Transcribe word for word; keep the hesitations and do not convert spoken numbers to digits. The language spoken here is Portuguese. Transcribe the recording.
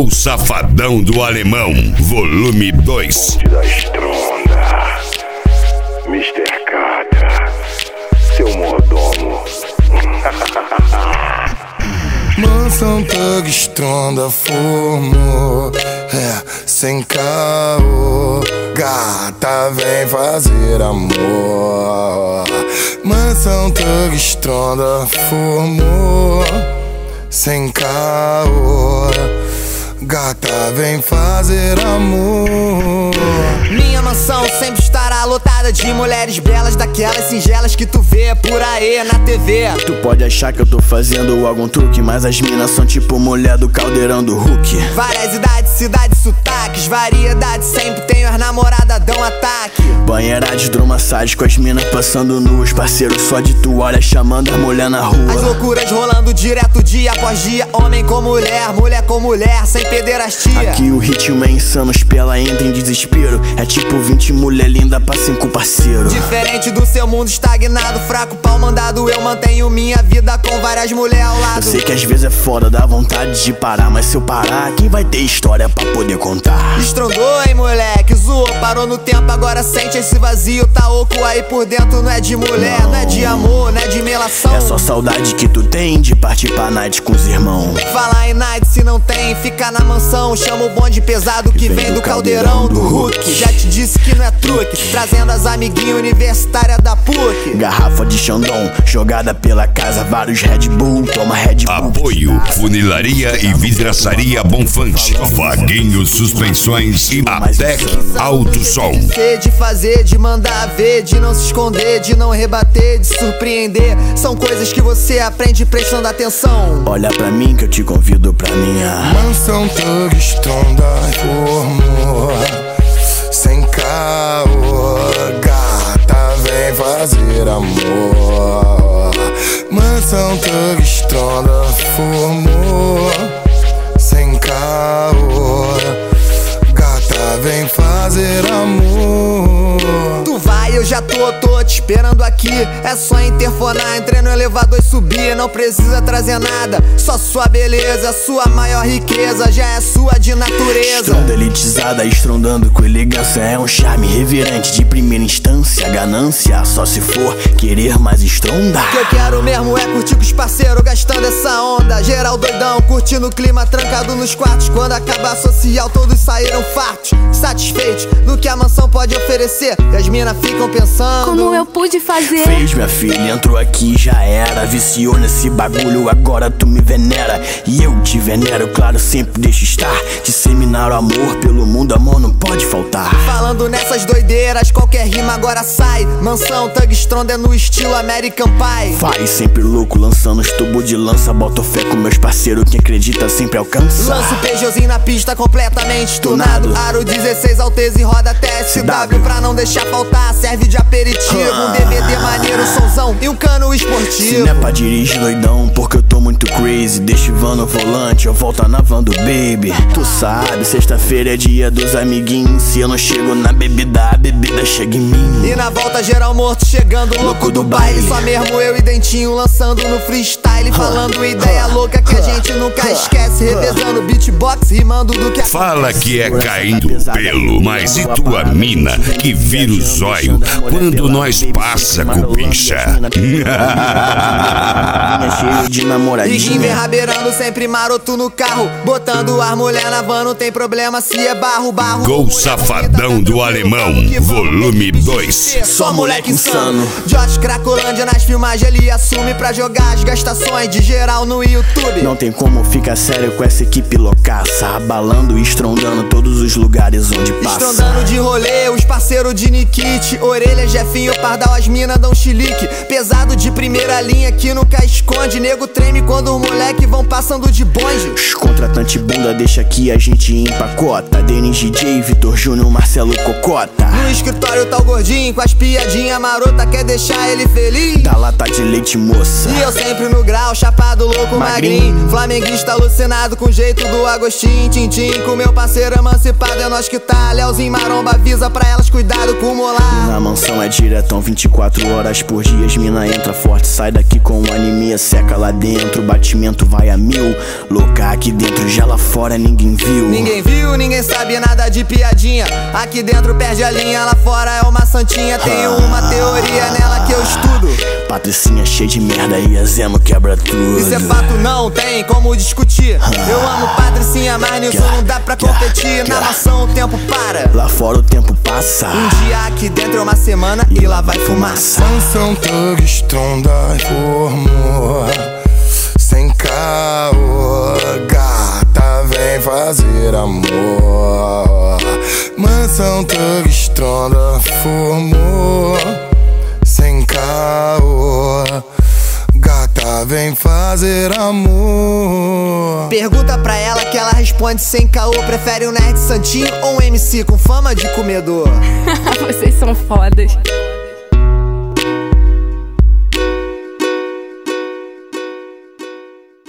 Gol Safadão do Alemão, volume dois. Bonde da Estronda, mister Catra, seu mordomo. Mansão Thug Estronda formou, é, sem caô. Gata, vem fazer amor. Mansão Thug Estronda formou, sem caô. Gata, vem fazer amor. Minha mansão sempre estará lotada de mulheres belas, daquelas singelas que tu vê por aí na T V. Tu pode achar que eu tô fazendo algum truque, mas as minas são tipo mulher do caldeirão do Hulk. Várias idades, cidades, sotaques, variedades, sempre tenho as namoradas dão ataque. Banheira de hidromassagem com as minas passando nuas, parceiro só de toalha chamando a mulher na rua. As loucuras rolando direto dia após dia, homem com mulher, mulher com mulher, sem pederastia. Aqui o ritmo é insano, os pela entra em desespero. É tipo vinte mulher linda pra cinco parceiro. Diferente do seu mundo estagnado, fraco pau mandado, eu mantenho minha vida com várias mulheres ao lado. Eu sei que às vezes é foda, dá vontade de parar, mas se eu parar, quem vai ter história pra poder contar? Estrondou, hein, moleque, zoou, parou no tempo, agora sente esse vazio. Tá oco aí por dentro, não é de mulher, não, não é de amor, não é de melação. É só saudade que tu tem de partir pra night com os irmãos. Falar em night se não tem, fica na mansão. Chama o bonde pesado que, que vem do caldeirão do Hulk. Já te disse que não é truque, trazendo as amiguinhas universitárias da P U C. Garrafa de Xandão, jogada pela casa, vários Red Bull, toma Red Bull. Apoio, funilaria e vidraçaria Bonfante, Vaguinho Suspensões e Atec Alto Som. De fazer, de mandar ver, de não se esconder, de não rebater, de surpreender. São coisas que você aprende prestando atenção. Olha pra mim que eu te convido pra minha Mansão Thug Estronda formou, sem caô. Gata, vem fazer amor. Mansão Thug Estronda formou, sem caô. Gata, vem fazer amor. Tu vai, eu já tô, tô te esperando aqui. É só interfonar, entrei no elevador e subir. Não precisa trazer nada, só sua beleza. Sua maior riqueza já é sua de natureza. Estronda elitizada, estrondando com elegância. É um charme reverente de primeira instância. Ganância só se for querer mais estrondar. O que eu quero mesmo é curtir com os parceiros, gastando essa onda. Geral doidão, curtindo o clima, trancado nos quartos. Quando acabar social, todos saíram fartos, satisfeitos do que a mansão pode oferecer. E as minas ficam pensando: como eu pude fazer? Fez, minha filha, entrou aqui, já era. Viciou nesse bagulho, agora tu me venera. E eu te venero, claro, sempre deixo estar. Disseminar o amor pelo mundo, amor não pode faltar. Falando nessas doideiras, qualquer rima agora sai. Mansão Thug Estronda é no estilo American Pie. Vai sempre louco, lançando os tubos de lança. Boto fé com meus parceiros, quem acredita sempre alcança. Lanço o Peugeotzinho na pista, completamente tunado. Aro dezesseis Alteza e roda T S W pra não deixar faltar. Serve de aperitivo, um D V D maneiro, somzão e um cano esportivo. Se não é pra dirigir doidão, porque eu tô muito crazy. Deixa o van no volante, eu volto na van do baby. Tu sabe, sexta-feira é dia dos amiguinhos. Se eu não chego na bebida, a bebida chega em mim. E na volta geral morto, chegando louco do baile. Só mesmo eu e Dentinho lançando no freestyle. Falando ideia louca que a gente nunca esquece. Revezando beatbox, rimando do que acontece. Fala que é caindo pelo, mas e tua mina que vira o zóio quando nós passa com pincha? de namoradinha. E enverrabeirando sempre maroto no carro, botando as mulher na van, não tem problema se é barro, barro. Gol Safadão do Alemão, volume dois. Só moleque insano. Josh Cracolândia nas filmagens ele assume pra jogar as gastações de geral no YouTube. Não tem como ficar sério com essa equipe loucaça, abalando e estrondando todos os lugares onde passa. Estrondando de rolê, os parceiros de Nikit. Orelha, Jefinho, Pardal, as mina dão chilique. Pesado de primeira linha que nunca esconde. Nego treme quando os moleque vão passando de bonde. Os contratante bunda deixa aqui a gente empacota. Denis D J, Vitor Júnior, Marcelo Cocota. No escritório tá o gordinho com as piadinha marota, quer deixar ele feliz. Da lata de leite, moça. E eu sempre no grau, chapado, louco, magrinho, magrinho. Flamenguista alucinado com o jeito do Agostinho. Tintim com meu parceiro emancipado, é nós que tá. Leozinho Maromba avisa pra elas, cuidado com o molar. mansão é diretão, vinte e quatro horas por dia. As mina entra forte, sai daqui com anemia, seca lá dentro, batimento vai a mil. Louca aqui dentro, já lá fora ninguém viu. Ninguém viu, ninguém sabe nada de piadinha. Aqui dentro perde a linha, lá fora é uma santinha. Tenho uma teoria nela que eu estudo. Patricinha cheia de merda e a Zemo quebra tudo. Isso é fato, não tem como discutir. Eu amo Patricinha, mas nisso não dá pra competir. Na mansão o tempo para, lá fora o tempo passa. Um dia aqui dentro é uma semana e lá vai fumaça. Mansão Thug Stronda formou, sem caô, gata vem fazer amor. Mansão Thug Stronda formou, sem caô, gata vem fazer amor. Pergunta pra ela que ela responde sem caô. Prefere um nerd santinho ou um M C com fama de comedor? Vocês são fodas.